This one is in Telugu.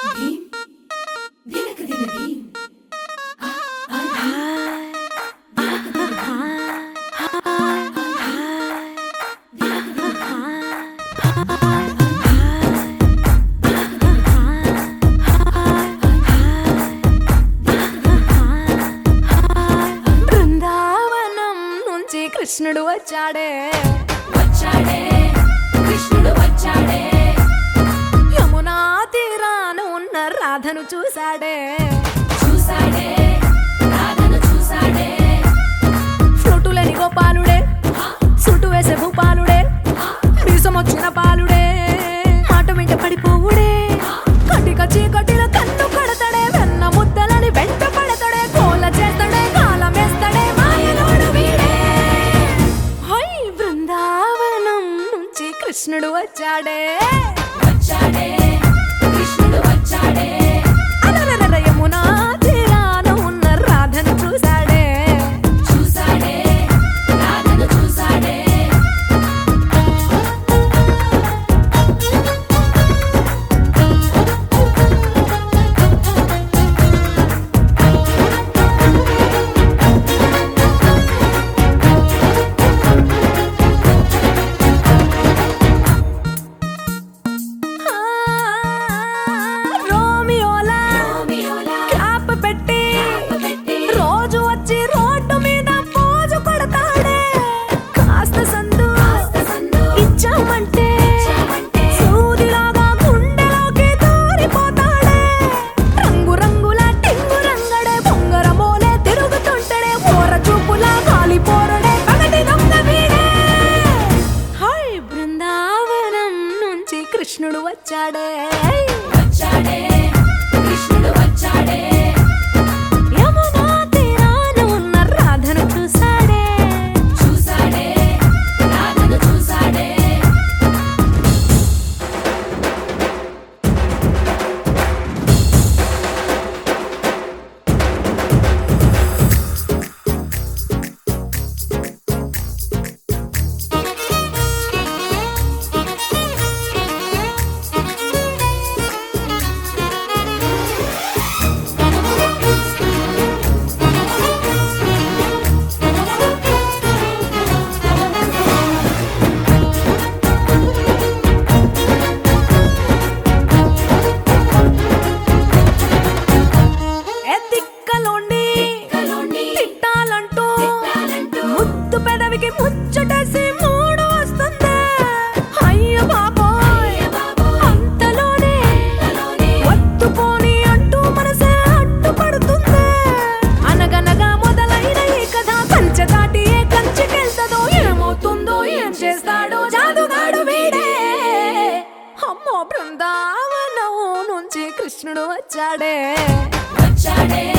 బృందావనం నుంచి కృష్ణుడు వచ్చాడే కృష్ణుడు వచ్చాడే యమునా తీరాన ఉన్న రాధను చూశాడే రాధను చూశాడే ఫ్లూటులేని గోపాలుడే సుటు వేసే భూపాలుడే మీసమొచ్చిన పాలుడే మాట వెంట పడిపోవుడే కటిక చీకటిలో కన్ను కడతాడే వెన్న ముద్దలని వెంట పడతాడే కోల చేస్తాడే కాలమేస్తాడే మాయలోడు వీడే హై బృందావనం నుంచి కృష్ణుడు వచ్చాడే కృష్ణుడు వచ్చాడే అలరర యమునా తీరాన ఉన్న రాధను చూశాడే రాధను చూశాడే రోమియోలా క్యాప్ పెట్టి రోజు వచ్చి రోడ్డు మీద పోజు కొడతాడే కాస్త సందు ఇచ్చామంటే సూదిలాగా గుండెలోకి దూరిపోతాడే రంగు రంగుల టింగు రంగడే బొంగరమోలే తిరుగుతుంటాడే ఓర చూపులా కాలిపోరడే పగటి దొంగ వీడే హై బృందావనం నుంచి కృష్ణుడు వచ్చాడే కృష్ణుడు వచ్చాడే యమునా తీరాన ఉన్న రాధను చూశాడే రాధను చూశాడే ఎత్తిక్కలోండి తిట్టాలంటూ ముద్దు పెదవికి ముచ్చటేసి మూడు వస్తుంది అయ్య బాబోయ్ అంతలోనే వత్తుకోని అంటూ మనసే అడ్డుపడుతుంది అనగనగా మొదలైన ఈ కథ కంచె దాటి ఏ కంచెకెళ్తదో ఏమవుతుందో ఏం చేస్తాడో జాదుగాడు వీడే అమ్మో బృందావనం నుంచి కృష్ణుడు వచ్చాడే